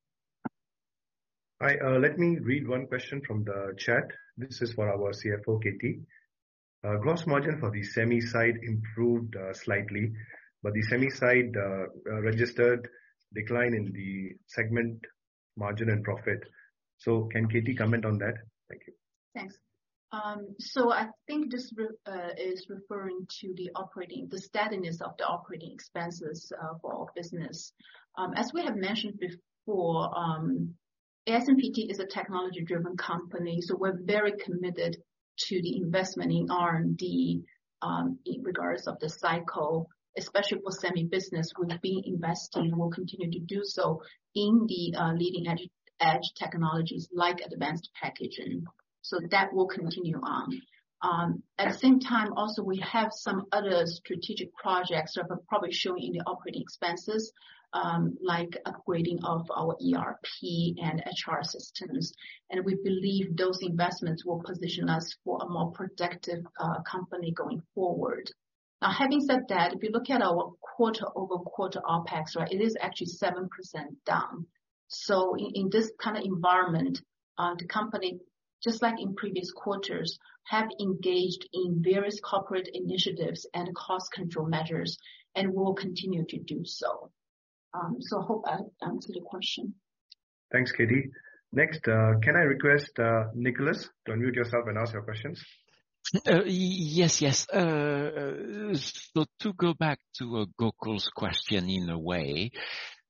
S1: Hi, uh, let me read one question from the chat. This is for our C F O, Katie. Uh, gross margin for the semi side improved uh, slightly, but the semi side uh, uh, registered decline in the segment margin and profit. So can Katie comment on that? Thank you.
S3: Thanks. Um, so I think this re- uh, is referring to the operating, the steadiness of the operating expenses uh, for our business. Um, as we have mentioned before, um, A S M P T is a technology-driven company, so we're very committed to the investment in R and D um, in regards of the cycle, especially for semi-business. We've been investing and will continue to do so in the uh, leading edge, edge technologies like advanced packaging. So that will continue on. Um, at the same time, also we have some other strategic projects that are probably showing in the operating expenses, um, like upgrading of our E R P and H R systems. And we believe those investments will position us for a more productive uh, company going forward. Now, having said that, if you look at our quarter over quarter OPEX, right, it is actually seven percent down. So in, in this kind of environment, uh, the company, just like in previous quarters, have engaged in various corporate initiatives and cost control measures, and will continue to do so. Um, so I hope I answered the question.
S1: Thanks, Katie. Next, uh, can I request uh, Nicholas to unmute yourself and ask your questions?
S6: Uh, yes, yes. Uh, so to go back to uh, Gokul's question in a way,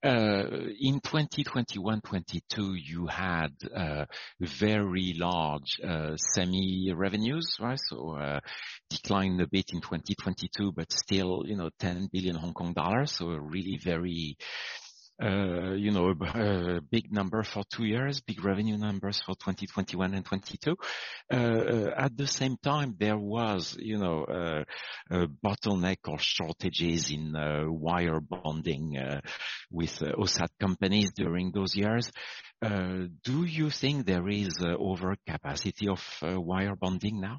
S6: Uh, in twenty twenty-one twenty-two, you had uh, very large uh, semi revenues, right? So uh, declined a bit in twenty twenty-two, but still, you know, ten billion Hong Kong dollars. So a really very Uh, you know, a big number for two years, big revenue numbers for twenty twenty-one and twenty-two. Uh, at the same time, there was, you know, uh, a bottleneck or shortages in uh, wire bonding uh, with uh, OSAT companies during those years. Uh, do you think there is uh, overcapacity of uh, wire bonding now?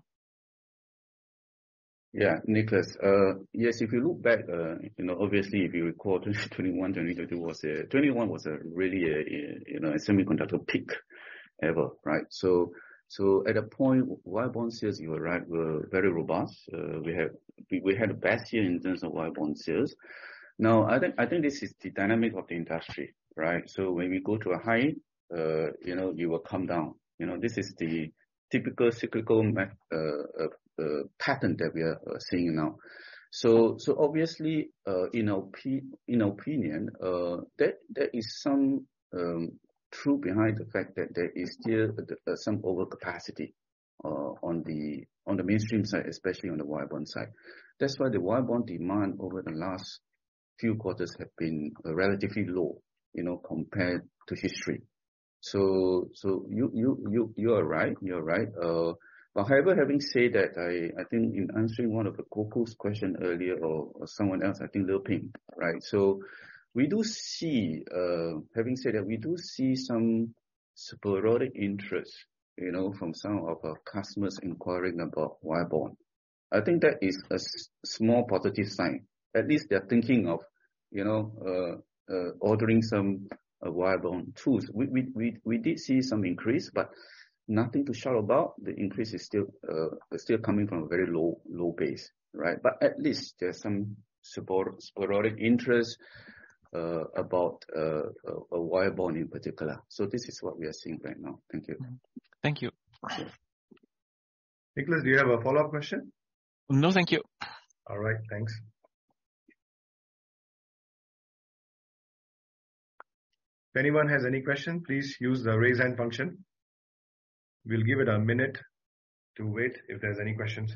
S2: Yeah, Nicholas. Uh, yes, if you look back, uh, you know, obviously, if you recall, twenty twenty-one, twenty twenty-two was a twenty-one was a really a, a you know a semiconductor peak ever, right? So so at a point, wire bond sales, you were right, were very robust. Uh, we have we, we had the best year in terms of wire bond sales. Now, I think I think this is the dynamic of the industry, right? So when we go to a high, uh, you know, you will come down. You know, this is the typical cyclical uh, uh, uh, pattern that we are uh, seeing now. So, so obviously, uh, in our in our opinion, uh, that there is some um, truth behind the fact that there is still uh, some overcapacity uh, on the on the mainstream side, especially on the wire bond side. That's why the wire bond demand over the last few quarters have been uh, relatively low, you know, compared to history. So, so you, you, you, you are right. You're right. Uh, but however, having said that, I, I think in answering one of the Goku's question earlier, or, or someone else, I think Liu Ping, right? So we do see, uh, having said that, we do see some sporadic interest, you know, from some of our customers inquiring about wire bond. I think that is a s- small positive sign. At least they're thinking of, you know, uh, uh, ordering some uh, wire bond tools. We, we, we, we did see some increase, but nothing to shout about. The increase is still, uh, still coming from a very low, low base, right? But at least there's some support, sporadic interest, uh, about, uh, a wire bond in particular. So this is what we are seeing right now. Thank you.
S6: Thank you.
S2: Yeah.
S1: Nicholas, do you have a follow-up question?
S6: No, thank you.
S1: All right, thanks. If anyone has any question, please use the raise hand function. We'll give it a minute to wait if there's any questions.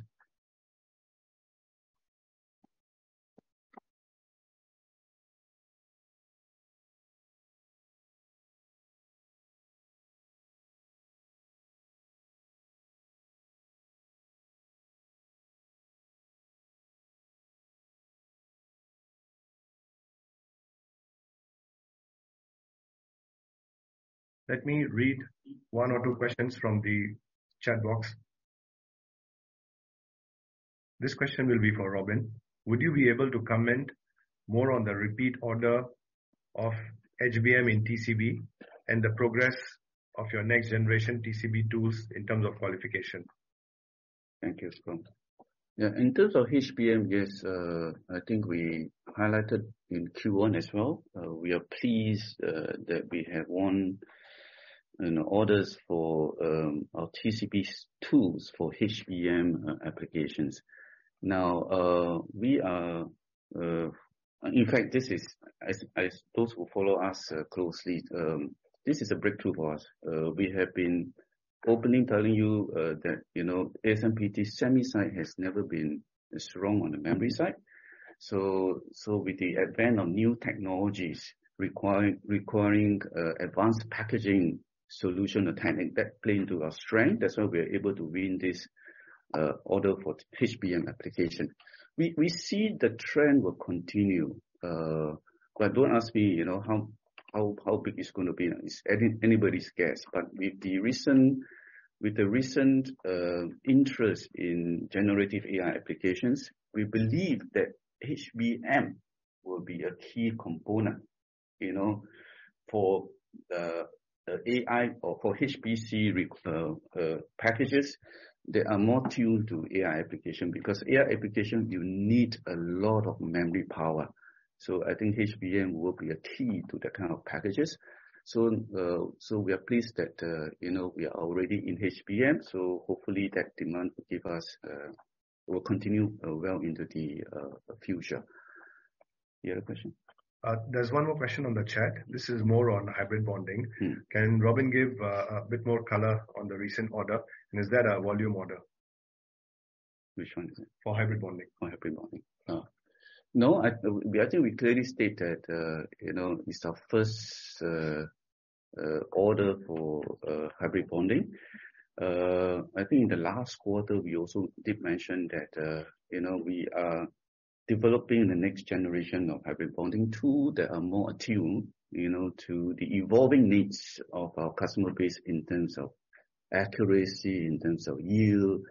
S1: Let me read one or two questions from the chat box. This question will be for Robin. Would you be able to comment more on the repeat order of H B M in T C B and the progress of your next generation T C B tools in terms of qualification?
S2: Thank you, Scott. Yeah, in terms of H B M, yes, uh, I think we highlighted in Q one as well. Uh, we are pleased uh, that we have won you know, orders for um, our T C B tools for H B M uh, applications. Now, uh, we are, uh, in fact, this is, as, as those who follow us uh, closely, um, this is a breakthrough for us. Uh, we have been opening telling you uh, that, you know, A S M P T semi side has never been strong on the memory side. So, so with the advent of new technologies requiring, requiring uh, advanced packaging solution or technique that play into our strength, that's why we are able to win this uh, order for H B M application. We, we see the trend will continue. Uh, but don't ask me, you know, how, how, how big it's going to be. It's any, anybody's guess. But with the recent, with the recent, uh, interest in generative A I applications, we believe that H B M will be a key component, you know, for the, the A I or for H P C uh, uh, packages. They are more tuned to A I application because A I application, you need a lot of memory power. So I think H B M will be a key to that kind of packages. So, uh, so we are pleased that, uh, you know, we are already in H B M. So hopefully that demand will give us, uh, will continue uh, well into the uh, future. You have a question?
S1: Uh, there's one more question on the chat. This is more on hybrid bonding.
S2: Hmm.
S1: Can Robin give uh, a bit more color on the recent order? And is that a volume order?
S2: Which one is it?
S1: For hybrid bonding.
S2: For hybrid bonding. Uh, no, I, I think we clearly state that, uh, you know, it's our first uh, uh, order for uh, hybrid bonding. Uh, I think in the last quarter, we also did mention that, uh, you know, we are developing the next generation of hybrid bonding tools that are more attuned, you know, to the evolving needs of our customer base in terms of accuracy, in terms of yield,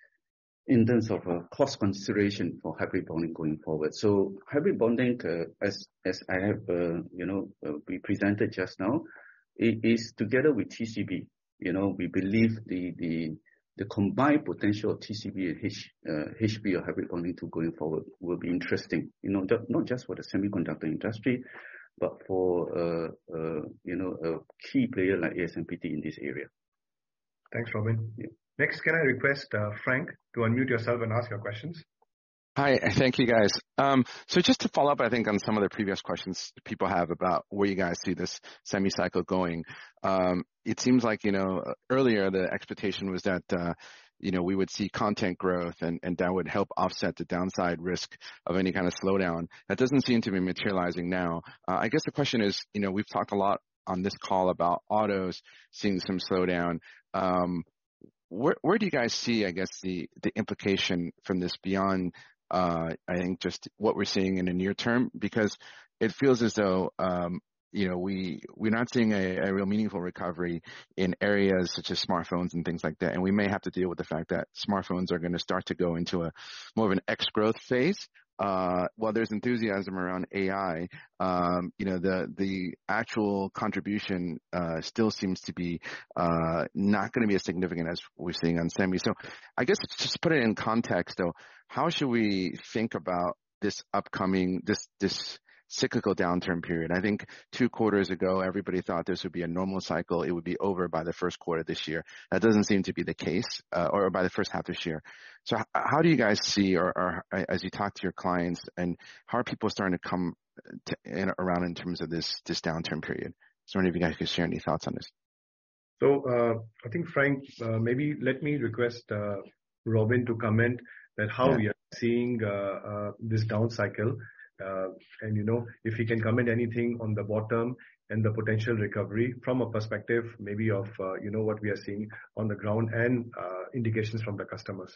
S2: in terms of uh, cost consideration for hybrid bonding going forward. So hybrid bonding, uh, as as I have, uh, you know, uh, we presented just now, it is together with T C B. You know, we believe the the the combined potential of T C B and H, uh, H B or hybrid bonding tool going forward will be interesting. You know, not just for the semiconductor industry, but for uh, uh, you know a key player like A S M P T in this area.
S1: Thanks, Robin.
S2: Yeah.
S1: Next, can I request uh, Frank to unmute yourself and ask your questions?
S7: Hi, thank you guys. Um, so just to follow up, I think on some of the previous questions people have about where you guys see this semi-cycle going. Um, it seems like, you know, earlier the expectation was that, uh, you know, we would see content growth and, and that would help offset the downside risk of any kind of slowdown. That doesn't seem to be materializing now. Uh, I guess the question is, you know, we've talked a lot on this call about autos seeing some slowdown. Um, where, where do you guys see, I guess, the, the implication from this beyond Uh, I think just what we're seeing in the near term, because it feels as though, um, you know, we, we're not seeing a, a real meaningful recovery in areas such as smartphones and things like that. And we may have to deal with the fact that smartphones are going to start to go into a more of an X growth phase. Uh, while there's enthusiasm around A I, um, you know, the, the actual contribution, uh, still seems to be, uh, not going to be as significant as we're seeing on semi. So I guess just put it in context though, how should we think about this upcoming, this, this cyclical downturn period? I think two quarters ago, everybody thought this would be a normal cycle. It would be over by the first quarter this year. That doesn't seem to be the case, uh, or by the first half this year. So how do you guys see, or, or as you talk to your clients, and how are people starting to come to, in, around in terms of this, this downturn period? So any of you guys could share any thoughts on this?
S1: So, uh, I think Frank, uh, maybe let me request, uh, Robin to comment that how yeah. we are seeing, uh, uh, this down cycle. Uh, and, you know, if he can comment anything on the bottom and the potential recovery from a perspective maybe of, uh, you know, what we are seeing on the ground and uh, indications from the customers.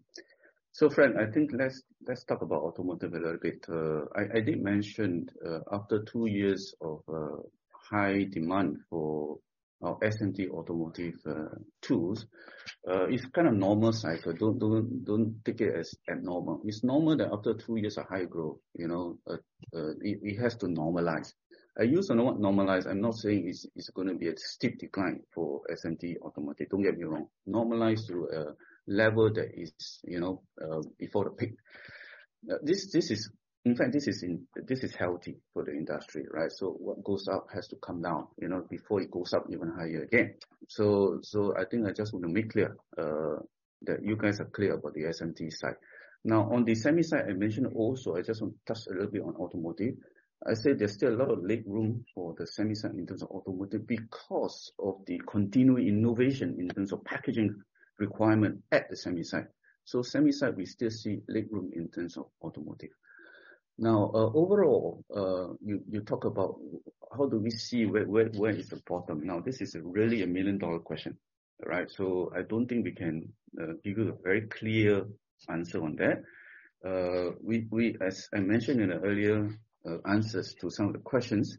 S2: So, Frank, I think let's let's talk about automotive a little bit. Uh, I, I did mention uh, after two years of uh, high demand for our S M T automotive uh, tools, uh, it's kind of normal cycle. Don't don't don't take it as abnormal. It's normal that after two years of high growth, you know, uh, uh, it, it has to normalize. I use the word normalize. I'm not saying it's it's going to be a steep decline for S M T automotive. Don't get me wrong. Normalize to a level that is, you know, uh, before the peak. Uh, this this is. In fact, this is in, this is healthy for the industry, right? So what goes up has to come down, you know, before it goes up even higher again. So, so I think I just want to make clear, uh, that you guys are clear about the S M T side. Now, on the semi side, I mentioned also, I just want to touch a little bit on automotive. I said there's still a lot of leg room for the semi side in terms of automotive because of the continuing innovation in terms of packaging requirement at the semi side. So semi side, we still see leg room in terms of automotive. Now, uh, overall, uh, you, you talk about how do we see where, where, where is the bottom? Now, this is a really a million dollar question, right? So I don't think we can uh, give you a very clear answer on that. Uh, we, we, as I mentioned in the earlier uh, answers to some of the questions,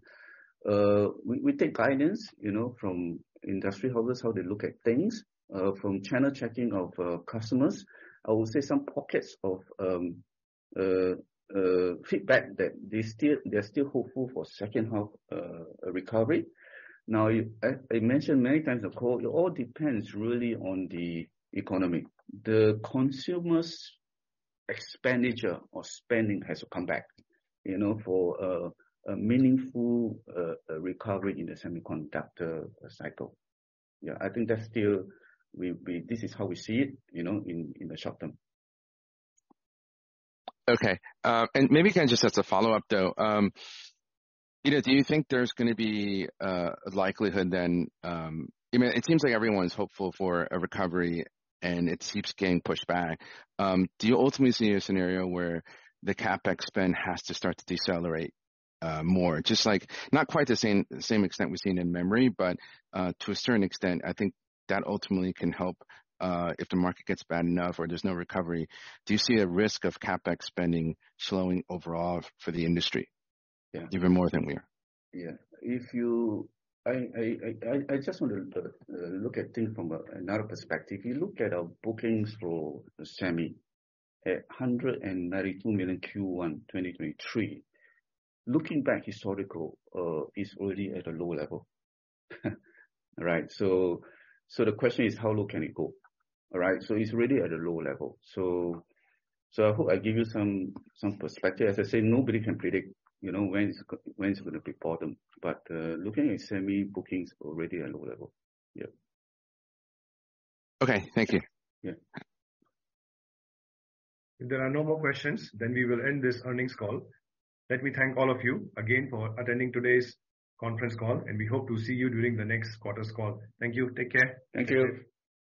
S2: uh, we, we take guidance, you know, from industry houses, how they look at things, uh, from channel checking of uh, customers. I would say some pockets of, um, uh, Uh, feedback that they still they're still hopeful for second half uh, recovery. Now, you, I, I mentioned many times the call. It all depends really on the economy. The consumers' expenditure or spending has to come back, you know, for uh, a meaningful uh, recovery in the semiconductor cycle. Yeah, I think that's still we we this is how we see it, you know, in in the short term.
S7: Okay. Uh, and maybe kind of just as a follow-up though, um, You know, do you think there's going to be uh, a likelihood then? Um, I mean, it seems like everyone's hopeful for a recovery, and it keeps getting pushed back. Um, do you ultimately see a scenario where the capex spend has to start to decelerate uh, more? Just like not quite the same same extent we've seen in memory, but uh, to a certain extent, I think that ultimately can help. Uh, if the market gets bad enough or there's no recovery, do you see a risk of capex spending slowing overall for the industry?
S2: Yeah.
S7: Even more than we are.
S2: Yeah. If you, I, I, I, I just want to uh, look at things from a, another perspective. If you look at our bookings for the semi at one hundred ninety-two million Q one twenty twenty-three, looking back historical, uh, is already at a low level. All right. So, so the question is how low can it go? All right. So it's already at a low level. So, so I hope I give you some, some perspective. As I say, nobody can predict, you know, when it's, when it's going to be bottom. But uh, looking at semi bookings already at low level. Yeah.
S7: Okay, thank you.
S2: Yeah.
S1: If there are no more questions, then we will end this earnings call. Let me thank all of you again for attending today's conference call, and we hope to see you during the next quarter's call. Thank you. Take care.
S2: Thank you.